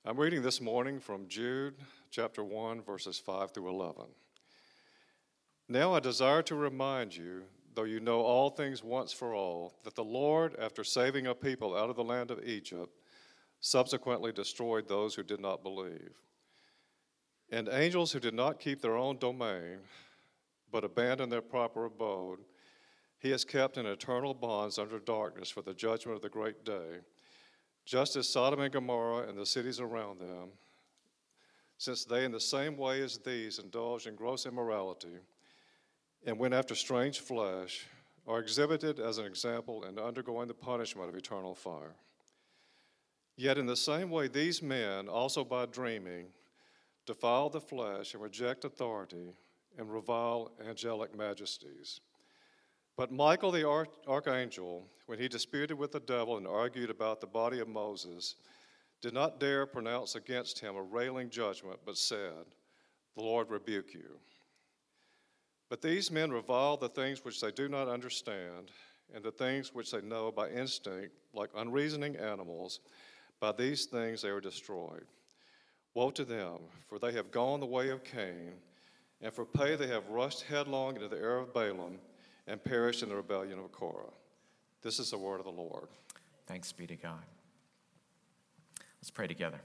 I'm reading this morning from Jude chapter 1, verses 5 through 11. Now I desire to remind you, though you know all things once for all, that the Lord, after saving a people out of the land of Egypt, subsequently destroyed those who did not believe. And angels who did not keep their own domain, but abandoned their proper abode, he has kept in eternal bonds under darkness for the judgment of the great day, just as Sodom and Gomorrah and the cities around them, since they in the same way as these indulged in gross immorality and went after strange flesh, are exhibited as an example in undergoing the punishment of eternal fire. Yet in the same way these men, also by dreaming, defile the flesh and reject authority and revile angelic majesties. But Michael the archangel, when he disputed with the devil and argued about the body of Moses, did not dare pronounce against him a railing judgment, but said, "The Lord rebuke you." But these men revile the things which they do not understand, and the things which they know by instinct, like unreasoning animals. By these things they are destroyed. Woe to them, for they have gone the way of Cain, and for pay they have rushed headlong into the error of Balaam, and perished in the rebellion of Korah. This is the word of the Lord. Thanks be to God. Let's pray together.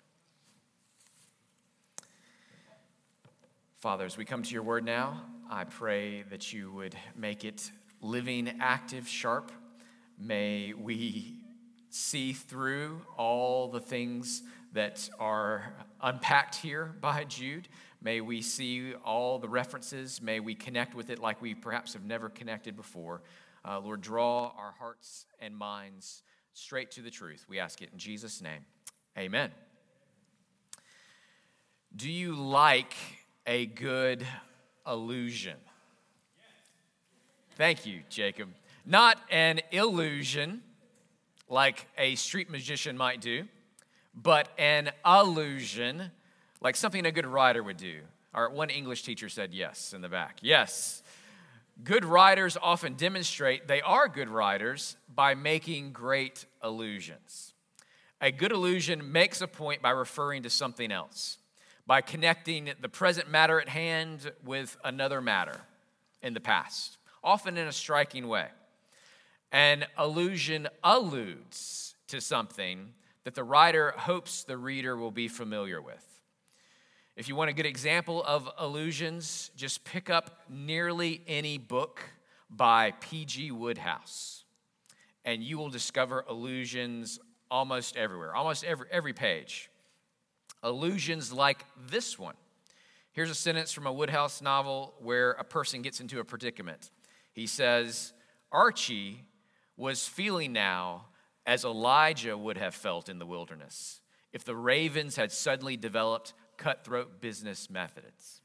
Father, as we come to your word now, I pray that you would make it living, active, sharp. May we see through all the things that are unpacked here by Jude. May we see all the references. May we connect with it like we perhaps have never connected before. Lord, draw our hearts and minds straight to the truth. We ask it in Jesus' name. Amen. Do you like a good illusion? Thank you, Jacob. Not an illusion like a street magician might do, but an allusion like something a good writer would do. Our one English teacher said yes in the back. Yes. Good writers often demonstrate they are good writers by making great allusions. A good allusion makes a point by referring to something else, by connecting the present matter at hand with another matter in the past, often in a striking way. An allusion alludes to something that the writer hopes the reader will be familiar with. If you want a good example of allusions, just pick up nearly any book by P.G. Wodehouse, and you will discover allusions almost everywhere, almost every page. Allusions like this one. Here's a sentence from a Wodehouse novel where a person gets into a predicament. He says, "Archie was feeling now as Elijah would have felt in the wilderness if the ravens had suddenly developed cutthroat business methods."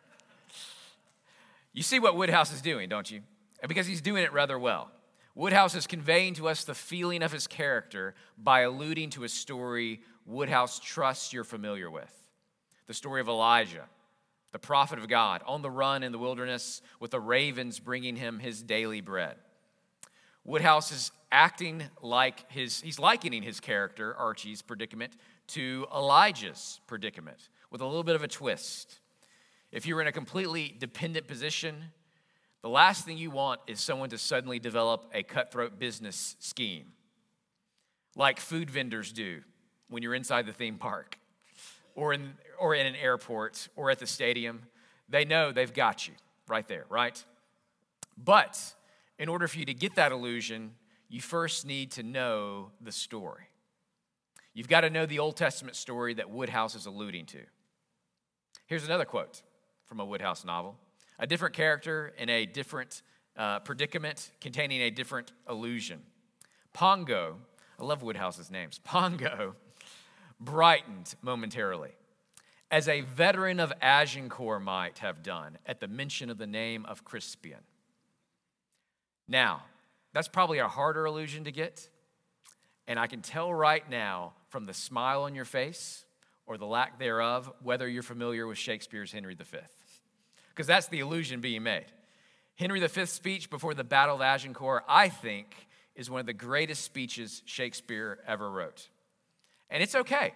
You see what Wodehouse is doing, don't you? And because he's doing it rather well. Wodehouse is conveying to us the feeling of his character by alluding to a story Wodehouse trusts you're familiar with. The story of Elijah, the prophet of God, on the run in the wilderness with the ravens bringing him his daily bread. Wodehouse is he's likening his character, Archie's predicament, to Elijah's predicament with a little bit of a twist. If you're in a completely dependent position, the last thing you want is someone to suddenly develop a cutthroat business scheme, like food vendors do when you're inside the theme park or in an airport or at the stadium. They know they've got you right there, right? But in order for you to get that illusion, you first need to know the story. You've got to know the Old Testament story that Wodehouse is alluding to. Here's another quote from a Wodehouse novel. A different character in a different predicament containing a different illusion. Pongo, I love Wodehouse's names. Pongo brightened momentarily, as a veteran of Agincourt might have done at the mention of the name of Crispian. Now, that's probably a harder illusion to get, and I can tell right now from the smile on your face or the lack thereof whether you're familiar with Shakespeare's Henry V, because that's the illusion being made. Henry V's speech before the Battle of Agincourt, I think, is one of the greatest speeches Shakespeare ever wrote. And it's okay.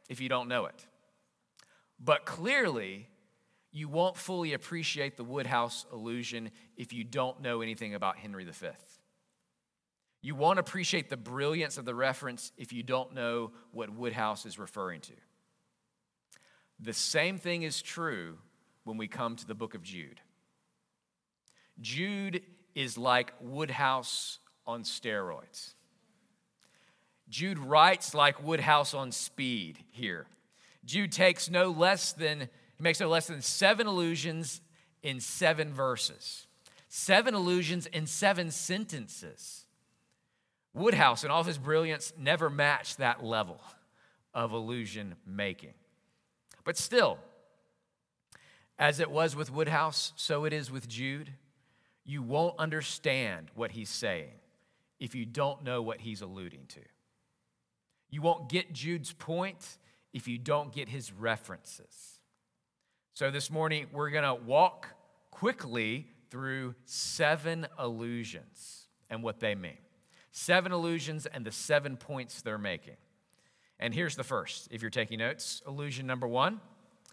if you don't know it. But clearly, you won't fully appreciate the Woodhouse illusion if you don't know anything about Henry V. You won't appreciate the brilliance of the reference if you don't know what Woodhouse is referring to. The same thing is true when we come to the book of Jude. Jude is like Woodhouse on steroids. Jude writes like Woodhouse on speed here. Jude makes no less than 7 allusions in 7 verses. 7 allusions in 7 sentences. Woodhouse, in all of his brilliance, never matched that level of allusion making. But still, as it was with Woodhouse, so it is with Jude. You won't understand what he's saying if you don't know what he's alluding to. You won't get Jude's point if you don't get his references. So this morning, we're going to walk quickly through 7 allusions and what they mean. 7 allusions and the 7 points they're making. And here's the first, if you're taking notes. Allusion number 1,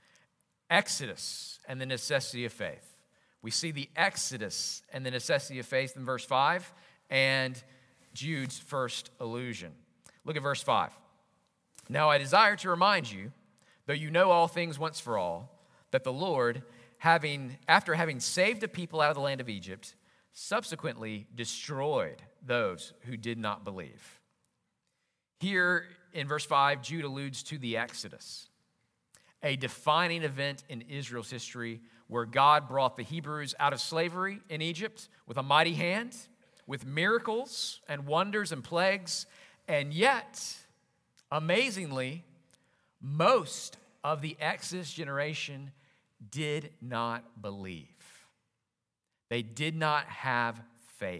Exodus and the necessity of faith. We see the Exodus and the necessity of faith in verse 5 and Jude's first allusion. Look at verse 5. Now I desire to remind you, though you know all things once for all, that the Lord, after having saved a people out of the land of Egypt, subsequently destroyed those who did not believe. Here in verse 5, Jude alludes to the Exodus, a defining event in Israel's history where God brought the Hebrews out of slavery in Egypt with a mighty hand, with miracles and wonders and plagues, and yet, amazingly, most of the Exodus generation did not believe. They did not have faith.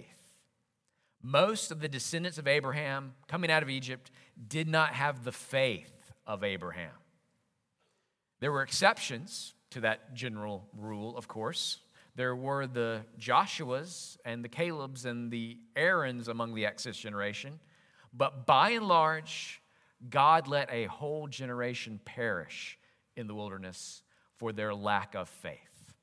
Most of the descendants of Abraham coming out of Egypt did not have the faith of Abraham. There were exceptions to that general rule, of course. There were the Joshuas and the Calebs and the Aarons among the Exodus generation. But by and large, God let a whole generation perish in the wilderness for their lack of faith.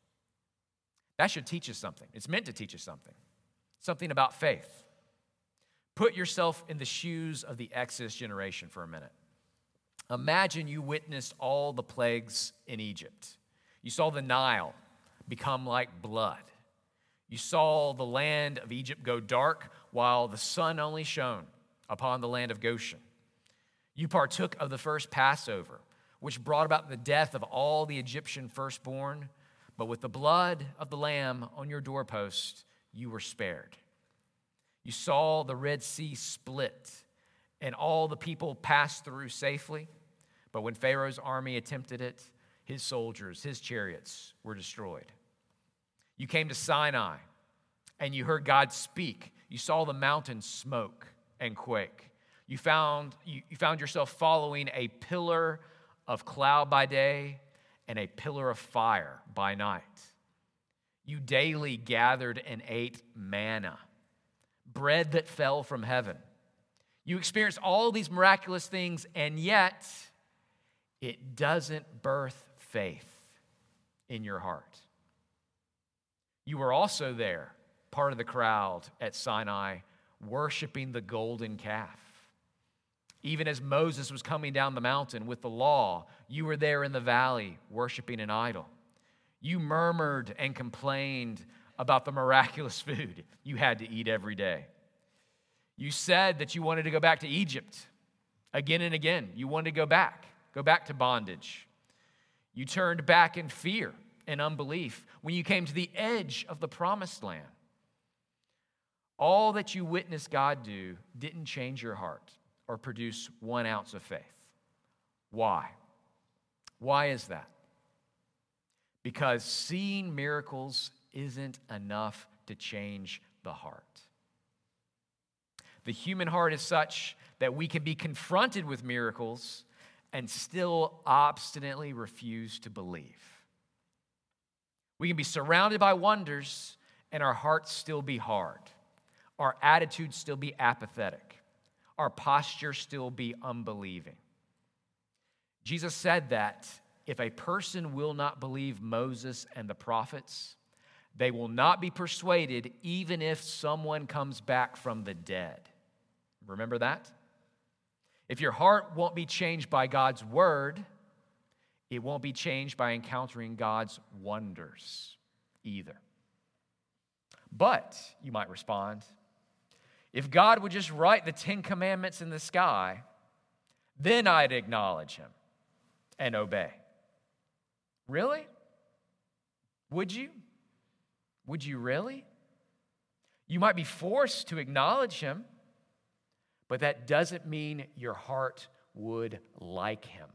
That should teach us something. It's meant to teach us something about faith. Put yourself in the shoes of the Exodus generation for a minute. Imagine you witnessed all the plagues in Egypt. You saw the Nile become like blood. You saw the land of Egypt go dark while the sun only shone upon the land of Goshen. You partook of the first Passover, which brought about the death of all the Egyptian firstborn, but with the blood of the Lamb on your doorpost, you were spared. You saw the Red Sea split, and all the people passed through safely, but when Pharaoh's army attempted it, his soldiers, his chariots were destroyed. You came to Sinai, and you heard God speak. You saw the mountains smoke and quake. You found yourself following a pillar of cloud by day and a pillar of fire by night. You daily gathered and ate manna, bread that fell from heaven. You experienced all these miraculous things, and yet it doesn't birth faith in your heart. You were also there, part of the crowd at Sinai, worshiping the golden calf. Even as Moses was coming down the mountain with the law, you were there in the valley worshiping an idol. You murmured and complained about the miraculous food you had to eat every day. You said that you wanted to go back to Egypt again and again. You wanted to go back to bondage. You turned back in fear and unbelief when you came to the edge of the promised land. All that you witnessed God do didn't change your heart or produce 1 ounce of faith. Why? Why is that? Because seeing miracles isn't enough to change the heart. The human heart is such that we can be confronted with miracles and still obstinately refuse to believe. We can be surrounded by wonders and our hearts still be hard. Our attitude still be apathetic. Our posture still be unbelieving. Jesus said that if a person will not believe Moses and the prophets, they will not be persuaded even if someone comes back from the dead. Remember that? If your heart won't be changed by God's word, it won't be changed by encountering God's wonders either. But, you might respond, if God would just write the 10 Commandments in the sky, then I'd acknowledge him and obey. Really? Would you? Would you really? You might be forced to acknowledge him, but that doesn't mean your heart would like him.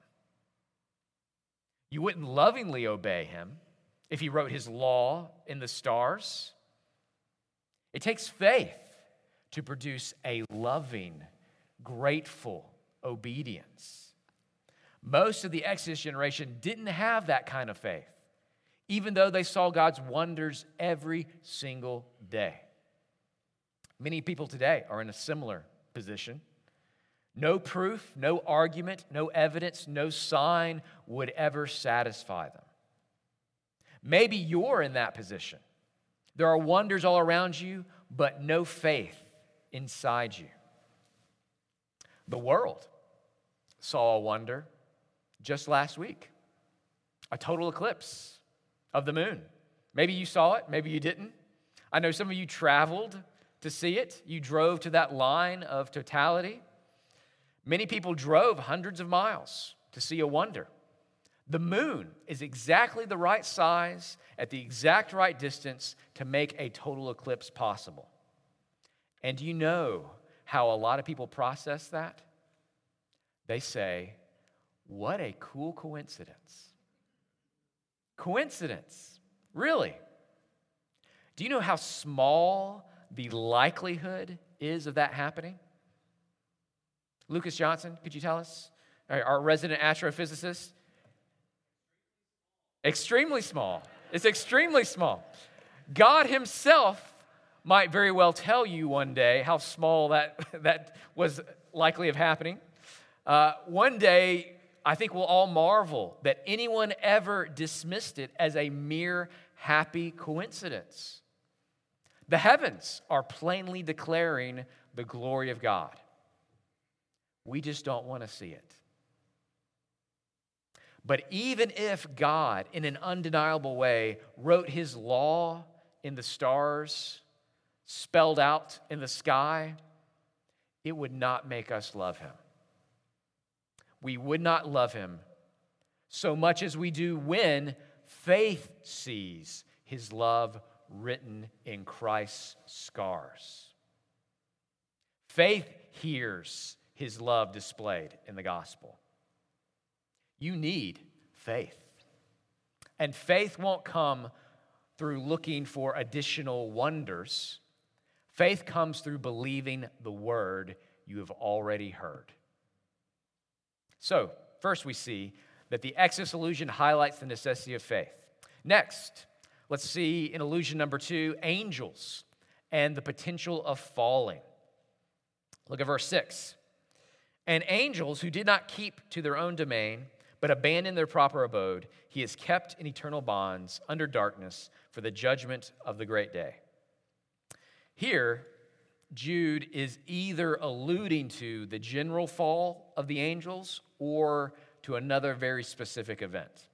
You wouldn't lovingly obey him if he wrote his law in the stars. It takes faith to produce a loving, grateful obedience. Most of the Exodus generation didn't have that kind of faith, even though they saw God's wonders every single day. Many people today are in a similar position. No proof, no argument, no evidence, no sign would ever satisfy them. Maybe you're in that position. There are wonders all around you, but no faith inside you. The world saw a wonder just last week, a total eclipse of the moon. Maybe you saw it, maybe you didn't. I know some of you traveled to see it. You drove to that line of totality. Many people drove hundreds of miles to see a wonder. The moon is exactly the right size at the exact right distance to make a total eclipse possible. And do you know how a lot of people process that? They say, what a cool coincidence. Coincidence, really? Do you know how small the likelihood is of that happening? Lucas Johnson, could you tell us? Our resident astrophysicist. Extremely small. It's extremely small. God himself might very well tell you one day how small that was likely of happening. One day, I think we'll all marvel that anyone ever dismissed it as a mere happy coincidence. The heavens are plainly declaring the glory of God. We just don't want to see it. But even if God, in an undeniable way, wrote his law in the stars, spelled out in the sky, it would not make us love him. We would not love him so much as we do when faith sees his love written in Christ's scars. Faith hears his love displayed in the gospel. You need faith. And faith won't come through looking for additional wonders. Faith comes through believing the word you have already heard. So, first we see that the Exodus illusion highlights the necessity of faith. Next, let's see in illusion number 2, angels and the potential of falling. Look at verse 6. And angels who did not keep to their own domain, but abandoned their proper abode, he is kept in eternal bonds under darkness for the judgment of the great day. Here, Jude is either alluding to the general fall of the angels or to another very specific event.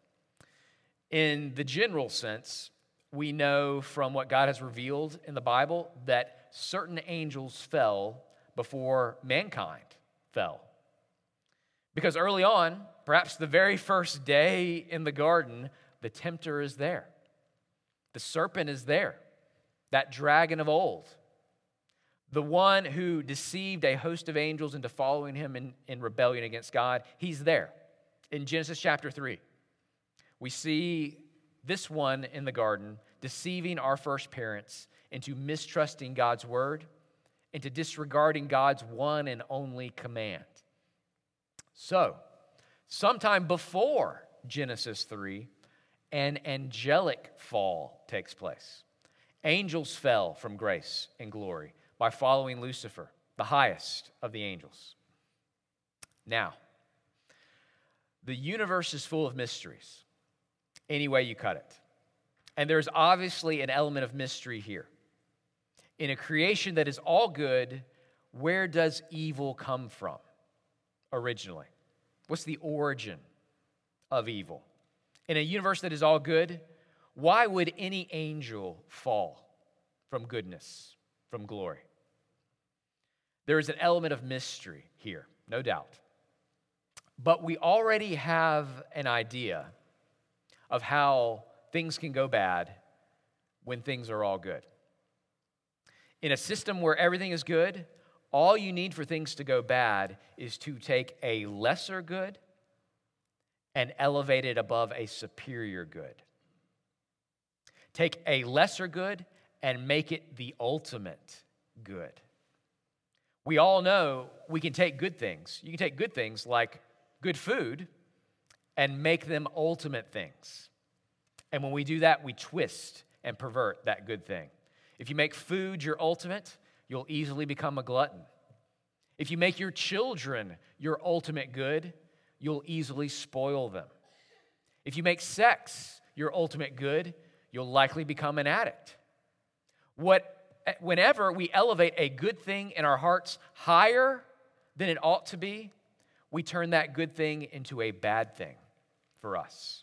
In the general sense, we know from what God has revealed in the Bible that certain angels fell before mankind fell. Because early on, perhaps the very first day in the garden, the tempter is there. The serpent is there, that dragon of old. The one who deceived a host of angels into following him in rebellion against God, he's there. In Genesis chapter 3, we see this one in the garden deceiving our first parents into mistrusting God's word, into disregarding God's one and only command. So, sometime before Genesis 3, an angelic fall takes place. Angels fell from grace and glory by following Lucifer, the highest of the angels. Now, The universe is full of mysteries, any way you cut it. And there's obviously an element of mystery here. In a creation that is all good, where does evil come from originally? What's the origin of evil? In a universe that is all good, why would any angel fall from goodness, from glory? There is an element of mystery here, no doubt. But we already have an idea of how things can go bad when things are all good. In a system where everything is good, all you need for things to go bad is to take a lesser good and elevate it above a superior good. Take a lesser good and make it the ultimate good. We all know we can take good things. You can take good things like good food and make them ultimate things. And when we do that, we twist and pervert that good thing. If you make food your ultimate, you'll easily become a glutton. If you make your children your ultimate good, you'll easily spoil them. If you make sex your ultimate good, you'll likely become an addict. Whenever we elevate a good thing in our hearts higher than it ought to be, we turn that good thing into a bad thing for us.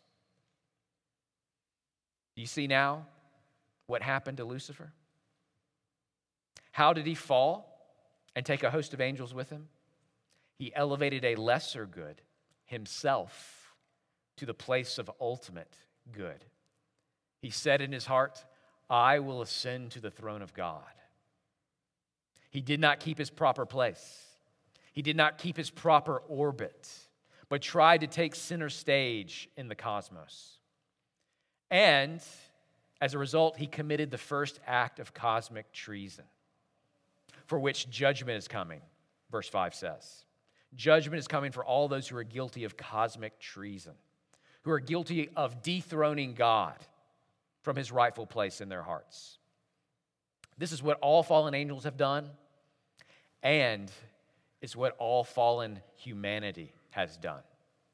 Do you see now what happened to Lucifer? How did he fall and take a host of angels with him? He elevated a lesser good, himself, to the place of ultimate good. He said in his heart, I will ascend to the throne of God. He did not keep his proper place. He did not keep his proper orbit, but tried to take center stage in the cosmos. And as a result, he committed the first act of cosmic treason, for which judgment is coming, verse 5 says. Judgment is coming for all those who are guilty of cosmic treason, who are guilty of dethroning God from his rightful place in their hearts. This is what all fallen angels have done, and it's what all fallen humanity has done.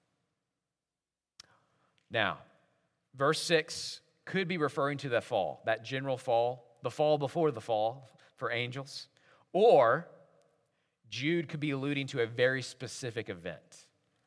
Now, verse 6 could be referring to the fall, that general fall, the fall before the fall for angels, or Jude could be alluding to a very specific event.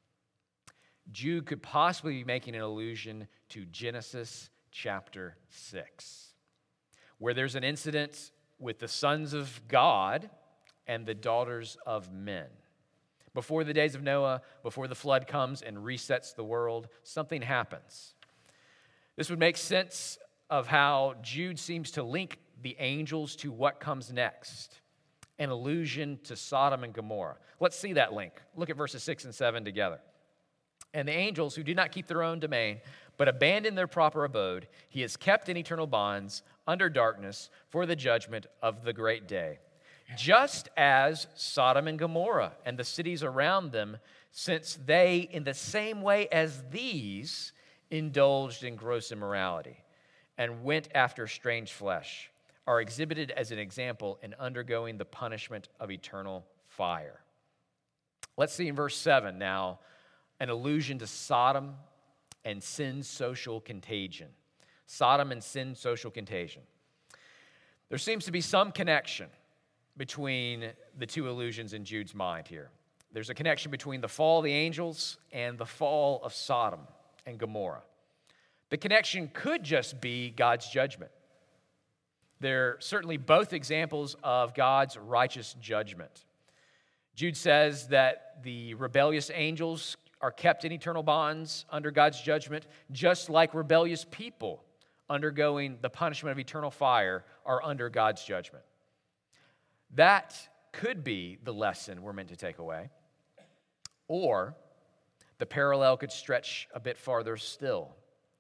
Jude could possibly be making an allusion to Genesis chapter 6, where there's an incident with the sons of God and the daughters of men. Before the days of Noah, before the flood comes and resets the world, something happens. This would make sense of how Jude seems to link the angels to what comes next, an allusion to Sodom and Gomorrah. Let's see that link. Look at verses 6 and 7 together. And the angels who did not keep their own domain, but abandoned their proper abode, he has kept in eternal bonds under darkness for the judgment of the great day. Just as Sodom and Gomorrah and the cities around them, since they, in the same way as these, indulged in gross immorality and went after strange flesh, are exhibited as an example in undergoing the punishment of eternal fire. Let's see in verse 7 now an allusion to Sodom and sin's social contagion. Sodom and sin's social contagion. There seems to be some connection between the two allusions in Jude's mind here. There's a connection between the fall of the angels and the fall of Sodom and Gomorrah. The connection could just be God's judgment. They're certainly both examples of God's righteous judgment. Jude says that the rebellious angels are kept in eternal bonds under God's judgment, just like rebellious people undergoing the punishment of eternal fire are under God's judgment. That could be the lesson we're meant to take away. Or the parallel could stretch a bit farther still.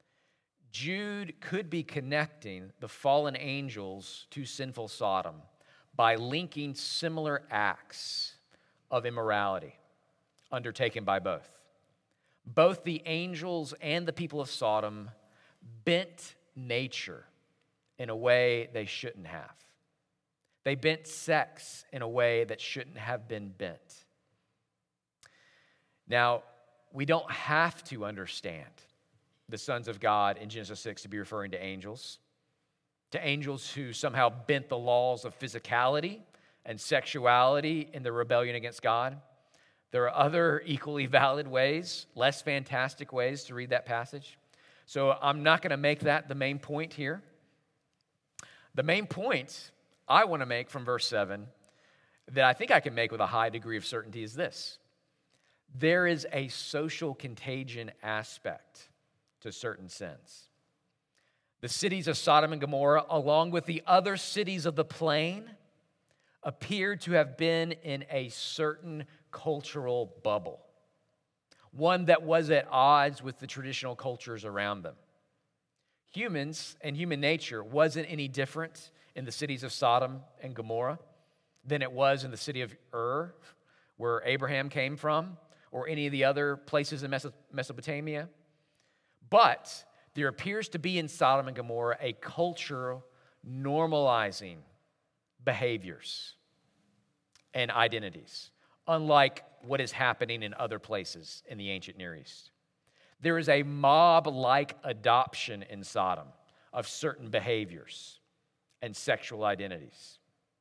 Jude could be connecting the fallen angels to sinful Sodom by linking similar acts of immorality undertaken by both. Both the angels and the people of Sodom bent nature in a way they shouldn't have. They bent sex in a way that shouldn't have been bent. Now, we don't have to understand the sons of God in Genesis 6 to be referring to angels who somehow bent the laws of physicality and sexuality in their rebellion against God. There are other equally valid ways, less fantastic ways to read that passage. So I'm not going to make that the main point here. The main point I want to make from verse 7 that I think I can make with a high degree of certainty is this. There is a social contagion aspect to certain sins. The cities of Sodom and Gomorrah, along with the other cities of the plain, appear to have been in a certain cultural bubble, one that was at odds with the traditional cultures around them. Humans and human nature wasn't any different in the cities of Sodom and Gomorrah than it was in the city of Ur, where Abraham came from, or any of the other places in Mesopotamia. But there appears to be in Sodom and Gomorrah a culture normalizing behaviors and identities, unlike what is happening in other places in the ancient Near East. There is a mob-like adoption in Sodom of certain behaviors and sexual identities.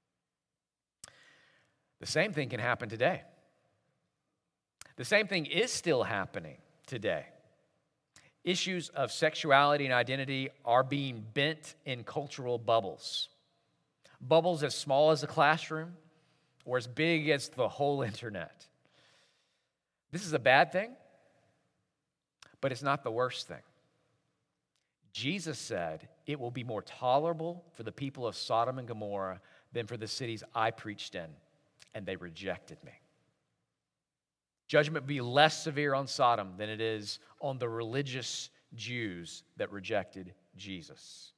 The same thing can happen today. The same thing is still happening today. Issues of sexuality and identity are being bent in cultural bubbles. Bubbles as small as a classroom or as big as the whole internet. This is a bad thing, but it's not the worst thing. Jesus said it will be more tolerable for the people of Sodom and Gomorrah than for the cities I preached in, and they rejected me. Judgment will be less severe on Sodom than it is on the religious Jews that rejected Jesus.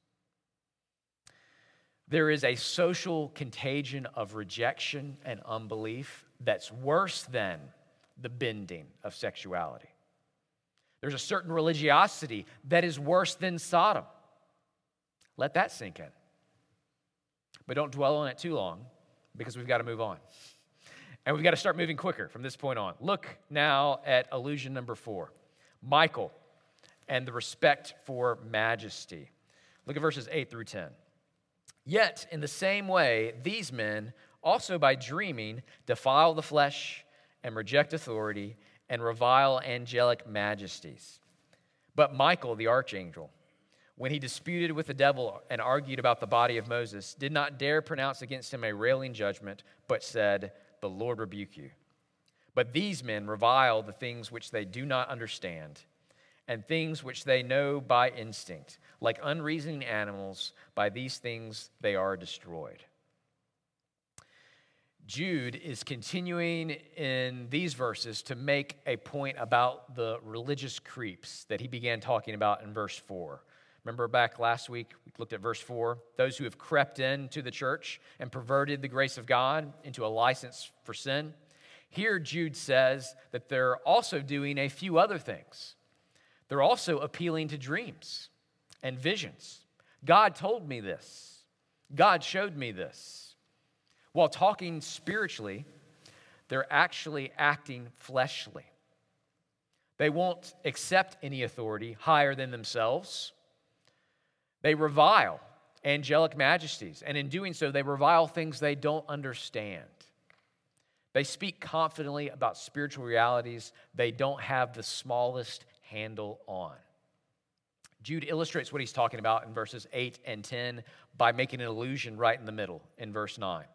There is a social contagion of rejection and unbelief that's worse than the bending of sexuality. There's a certain religiosity that is worse than Sodom. Let that sink in. But don't dwell on it too long, because we've got to move on. And we've got to start moving quicker from this point on. Look now at allusion number 4, Michael and the respect for majesty. Look at verses 8 through 10. Yet, in the same way, these men, also by dreaming, defile the flesh and reject authority and revile angelic majesties. But Michael, the archangel, when he disputed with the devil and argued about the body of Moses, did not dare pronounce against him a railing judgment, but said, "The Lord rebuke you." But these men revile the things which they do not understand, and things which they know by instinct. Like unreasoning animals, by these things they are destroyed. Jude is continuing in these verses to make a point about the religious creeps that he began talking about in verse 4. Remember back last week, we looked at verse 4, those who have crept into the church and perverted the grace of God into a license for sin. Here Jude says that they're also doing a few other things. They're also appealing to dreams and visions. God told me this. God showed me this. While talking spiritually, they're actually acting fleshly. They won't accept any authority higher than themselves. They revile angelic majesties, and in doing so, they revile things they don't understand. They speak confidently about spiritual realities they don't have the smallest handle on. Jude illustrates what he's talking about in verses 8 and 10 by making an allusion right in the middle in verse 9.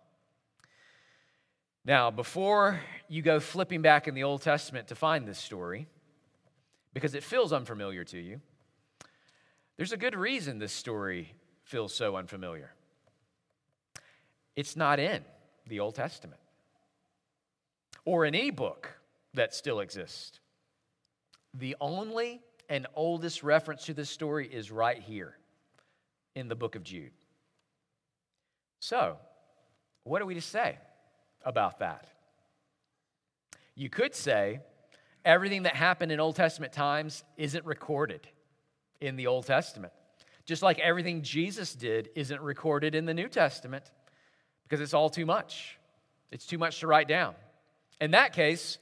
Now, before you go flipping back in the Old Testament to find this story, because it feels unfamiliar to you, there's a good reason this story feels so unfamiliar. It's not in the Old Testament or in any book that still exists. The only and oldest reference to this story is right here in the book of Jude. So, what are we to say about that? You could say everything that happened in Old Testament times isn't recorded in the Old Testament. Just like everything Jesus did isn't recorded in the New Testament because it's all too much. It's too much to write down. In that case,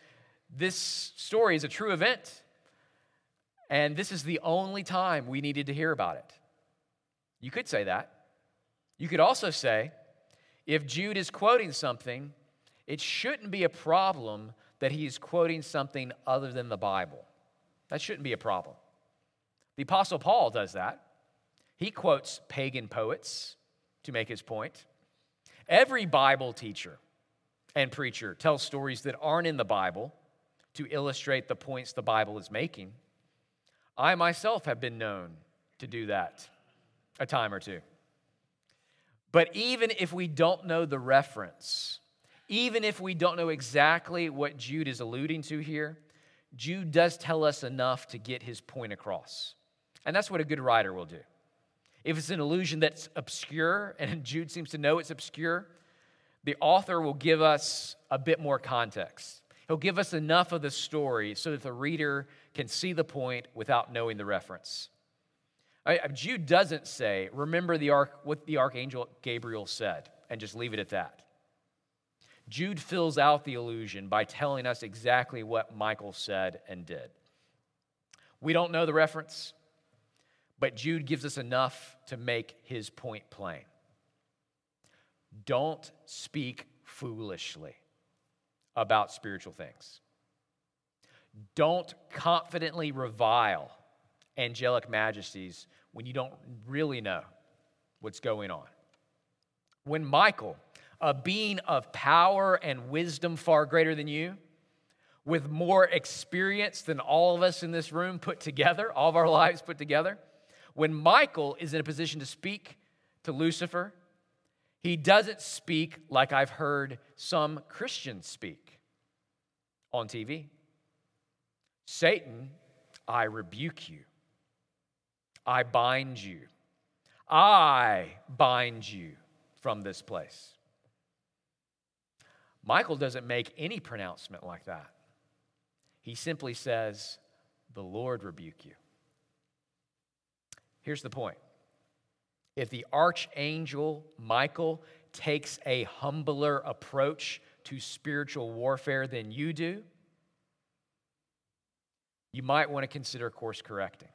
This story is a true event, and this is the only time we needed to hear about it. You could say that. You could also say, if Jude is quoting something, it shouldn't be a problem that he is quoting something other than the Bible. That shouldn't be a problem. The Apostle Paul does that. He quotes pagan poets to make his point. Every Bible teacher and preacher tells stories that aren't in the Bible to illustrate the points the Bible is making. I myself have been known to do that a time or two. But even if we don't know the reference, even if we don't know exactly what Jude is alluding to here, Jude does tell us enough to get his point across. And that's what a good writer will do. If it's an allusion that's obscure, and Jude seems to know it's obscure, the author will give us a bit more context. He'll give us enough of the story so that the reader can see the point without knowing the reference. Jude doesn't say, remember what the archangel Gabriel said, and just leave it at that. Jude fills out the allusion by telling us exactly what Michael said and did. We don't know the reference, but Jude gives us enough to make his point plain. Don't speak foolishly about spiritual things. Don't confidently revile angelic majesties when you don't really know what's going on. When Michael, a being of power and wisdom far greater than you, with more experience than all of us in this room put together, all of our lives put together, when Michael is in a position to speak to Lucifer, he doesn't speak like I've heard some Christians speak on TV. Satan, I rebuke you. I bind you. I bind you from this place. Michael doesn't make any pronouncement like that. He simply says, the Lord rebuke you. Here's the point. If the archangel Michael takes a humbler approach to spiritual warfare than you do, you might want to consider course correcting.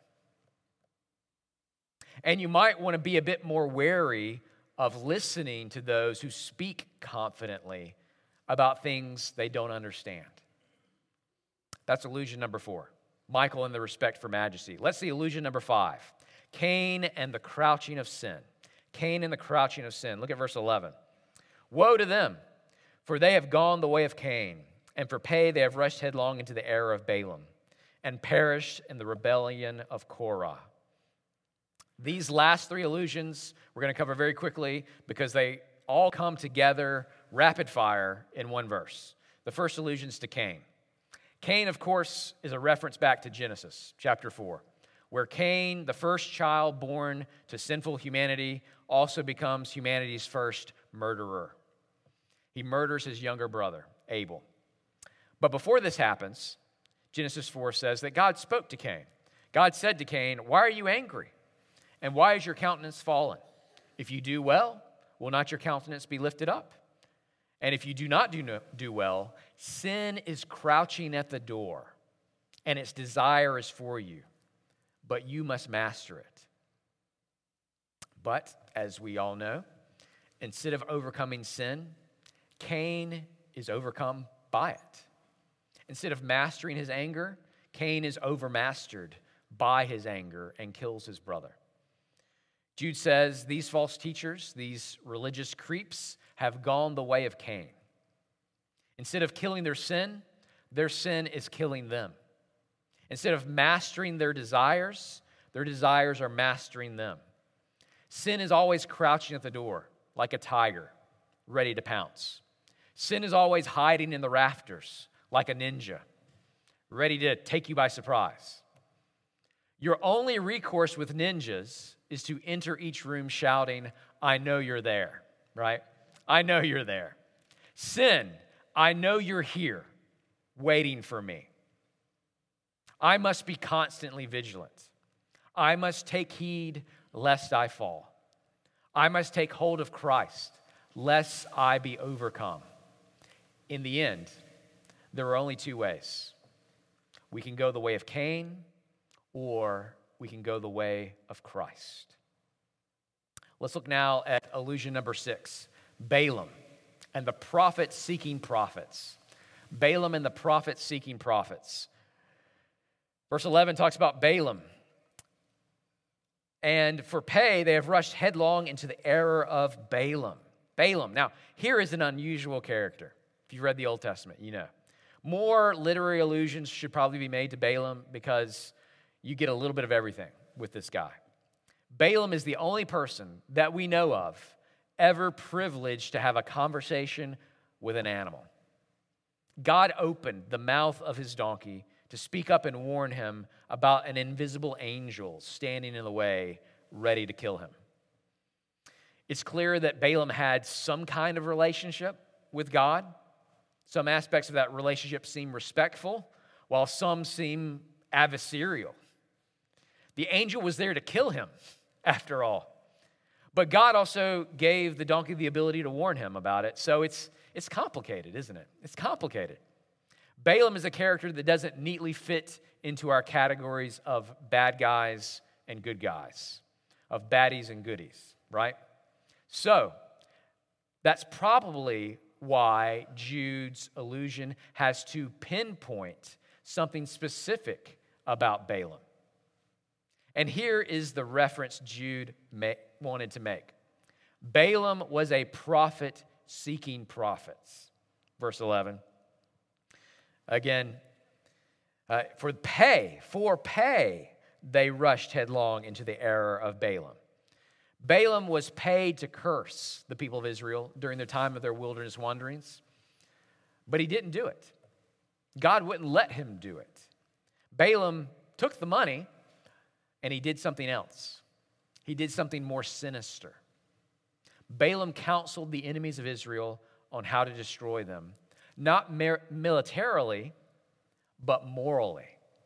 And you might want to be a bit more wary of listening to those who speak confidently about things they don't understand. That's illusion number 4. Michael and the respect for majesty. Let's see illusion number 5. Cain and the crouching of sin. Cain and the crouching of sin. Look at verse 11. Woe to them, for they have gone the way of Cain, and for pay they have rushed headlong into the error of Balaam, and perished in the rebellion of Korah. These last 3 allusions we're going to cover very quickly because they all come together rapid fire in one verse. The first allusion is to Cain. Cain, of course, is a reference back to Genesis chapter 4, where Cain, the first child born to sinful humanity, also becomes humanity's first murderer. He murders his younger brother, Abel. But before this happens, Genesis 4 says that God spoke to Cain. God said to Cain, "Why are you angry? And why is your countenance fallen? If you do well, will not your countenance be lifted up? And if you do not do well, sin is crouching at the door, and its desire is for you, but you must master it." But, as we all know, instead of overcoming sin, Cain is overcome by it. Instead of mastering his anger, Cain is overmastered by his anger and kills his brother. Jude says these false teachers, these religious creeps, have gone the way of Cain. Instead of killing their sin is killing them. Instead of mastering their desires are mastering them. Sin is always crouching at the door like a tiger, ready to pounce. Sin is always hiding in the rafters like a ninja, ready to take you by surprise. Your only recourse with ninjas is to enter each room shouting, "I know you're there," right? I know you're there. Sin, I know you're here, waiting for me. I must be constantly vigilant. I must take heed lest I fall. I must take hold of Christ lest I be overcome. In the end, There are only two ways. We can go the way of Cain, or we can go the way of Christ. Let's look now at illusion number 6, Balaam and the prophet seeking prophets. Balaam and the prophet seeking prophets. Verse 11 talks about Balaam. And for pay, they have rushed headlong into the error of Balaam. Balaam. Now, here is an unusual character. If you've read the Old Testament, you know. More literary allusions should probably be made to Balaam because you get a little bit of everything with this guy. Balaam is the only person that we know of ever privileged to have a conversation with an animal. God opened the mouth of his donkey to speak up and warn him about an invisible angel standing in the way, ready to kill him. It's clear that Balaam had some kind of relationship with God. Some aspects of that relationship seem respectful, while some seem adversarial. The angel was there to kill him, after all. But God also gave the donkey the ability to warn him about it. So it's complicated, isn't it? It's complicated. Balaam is a character that doesn't neatly fit into our categories of bad guys and good guys, of baddies and goodies, right? So that's probably why Jude's allusion has to pinpoint something specific about Balaam. And here is the reference Jude wanted to make. Balaam was a prophet seeking prophets. Verse 11. Again, for pay, they rushed headlong into the error of Balaam. Balaam was paid to curse the people of Israel during the time of their wilderness wanderings, but he didn't do it. God wouldn't let him do it. Balaam took the money and he did something else. He did something more sinister. Balaam counseled the enemies of Israel on how to destroy them, not militarily, but morally.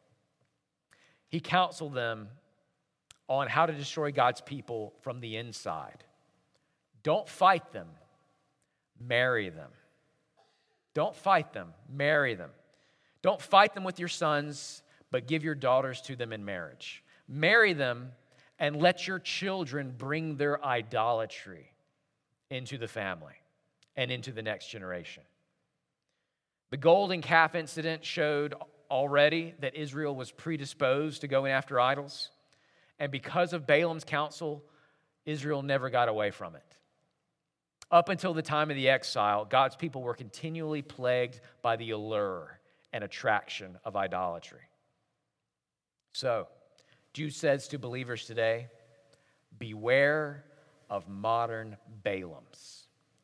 He counseled them on how to destroy God's people from the inside. Don't fight them, marry them. Don't fight them, marry them. Don't fight them with your sons, but give your daughters to them in marriage. Marry them and let your children bring their idolatry into the family and into the next generation. The golden calf incident showed already that Israel was predisposed to going after idols. And because of Balaam's counsel, Israel never got away from it. Up until the time of the exile, God's people were continually plagued by the allure and attraction of idolatry. So, Jude says to believers today, beware of modern Balaams.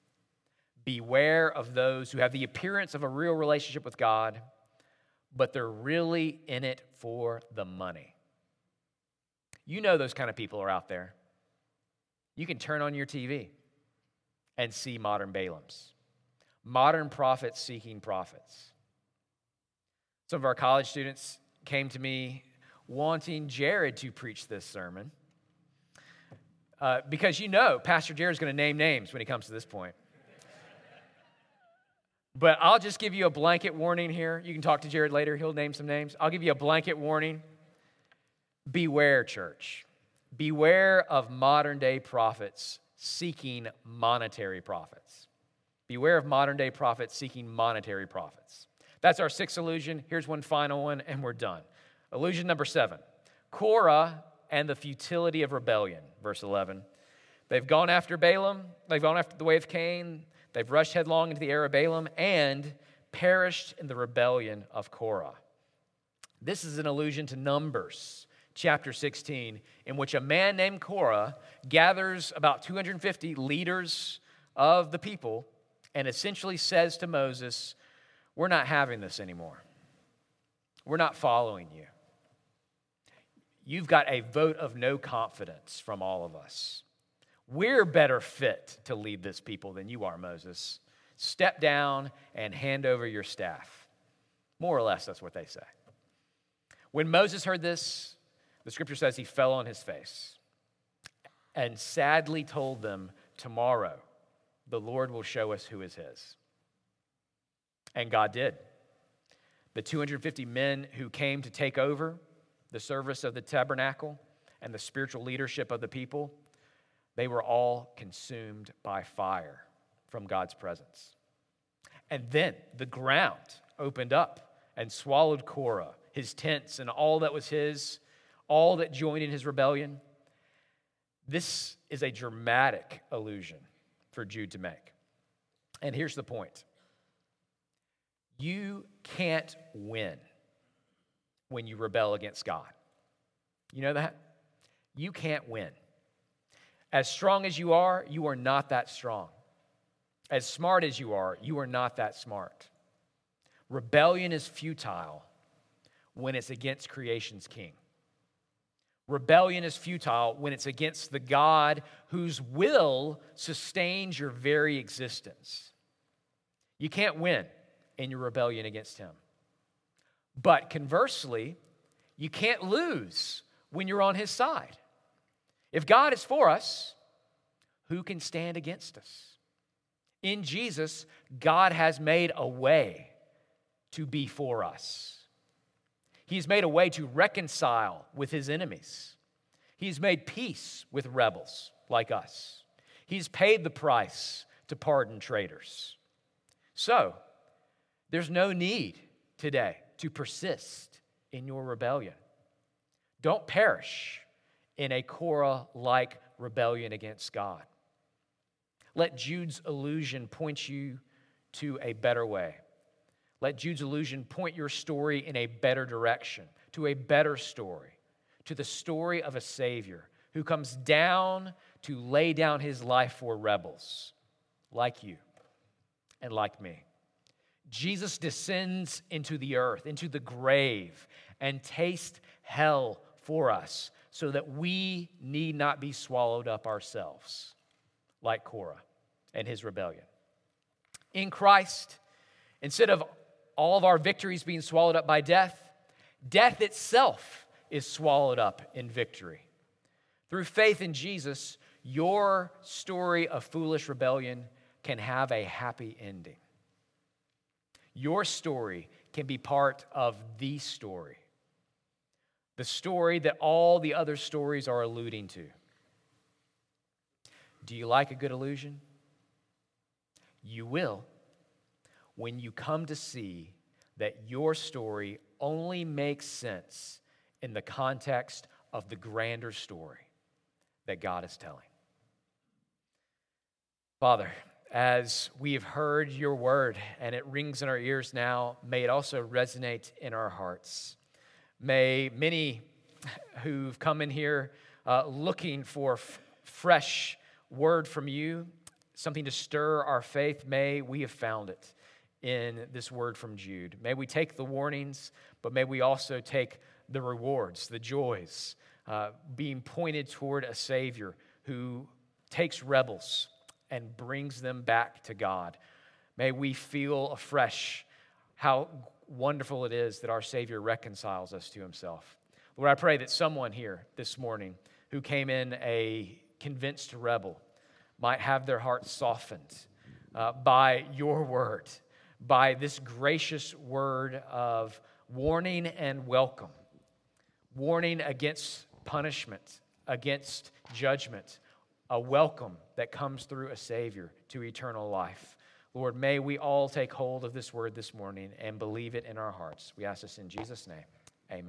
Beware of those who have the appearance of a real relationship with God, but they're really in it for the money. You know those kind of people are out there. You can turn on your TV and see modern Balaams, modern prophets seeking prophets. Some of our college students came to me wanting Jared to preach this sermon because you know Pastor Jared's going to name names when he comes to this point. But I'll just give you a blanket warning here. You can talk to Jared later. He'll name some names. I'll give you a blanket warning. Beware, church. Beware of modern-day prophets seeking monetary profits. Beware of modern-day prophets seeking monetary profits. That's our sixth illusion. Here's one final one, and we're done. Illusion number 7. Korah and the futility of rebellion. Verse 11. They've gone after Balaam. They've gone after the way of Cain. They've rushed headlong into the error of Balaam and perished in the rebellion of Korah. This is an allusion to Numbers chapter 16, in which a man named Korah gathers about 250 leaders of the people and essentially says to Moses, we're not having this anymore. We're not following you. You've got a vote of no confidence from all of us. We're better fit to lead this people than you are, Moses. Step down and hand over your staff. More or less, that's what they say. When Moses heard this, the scripture says he fell on his face and sadly told them, tomorrow the Lord will show us who is his. And God did. The 250 men who came to take over the service of the tabernacle and the spiritual leadership of the people, they were all consumed by fire from God's presence. And then the ground opened up and swallowed Korah, his tents, and all that was his, all that joined in his rebellion. This is a dramatic allusion for Jude to make. And here's the point. You can't win when you rebel against God. You know that? You can't win. As strong as you are not that strong. As smart as you are not that smart. Rebellion is futile when it's against creation's king. Rebellion is futile when it's against the God whose will sustains your very existence. You can't win in your rebellion against him. But conversely, you can't lose when you're on his side. If God is for us, who can stand against us? In Jesus, God has made a way to be for us. He's made a way to reconcile with his enemies. He's made peace with rebels like us. He's paid the price to pardon traitors. So, there's no need today to persist in your rebellion. Don't perish in a Korah-like rebellion against God. Let Jude's allusion point you to a better way. Let Jude's allusion point your story in a better direction, to a better story, to the story of a Savior who comes down to lay down his life for rebels like you and like me. Jesus descends into the earth, into the grave, and tastes hell for us so that we need not be swallowed up ourselves like Korah and his rebellion. In Christ, instead of all of our victories being swallowed up by death, death itself is swallowed up in victory. Through faith in Jesus, your story of foolish rebellion can have a happy ending. Your story can be part of the story that all the other stories are alluding to. Do you like a good illusion? You will when you come to see that your story only makes sense in the context of the grander story that God is telling. Father, as we have heard your word and it rings in our ears now, may it also resonate in our hearts. May many who've come in here looking for fresh word from you, something to stir our faith, may we have found it in this word from Jude. May we take the warnings, but may we also take the rewards, the joys, being pointed toward a Savior who takes rebels and brings them back to God. May we feel afresh how wonderful it is that our Savior reconciles us to himself. Lord, I pray that someone here this morning who came in a convinced rebel might have their heart softened by your word, by this gracious word of warning and welcome, warning against punishment, against judgment, a welcome that comes through a Savior to eternal life. Lord, may we all take hold of this word this morning and believe it in our hearts. We ask this in Jesus' name.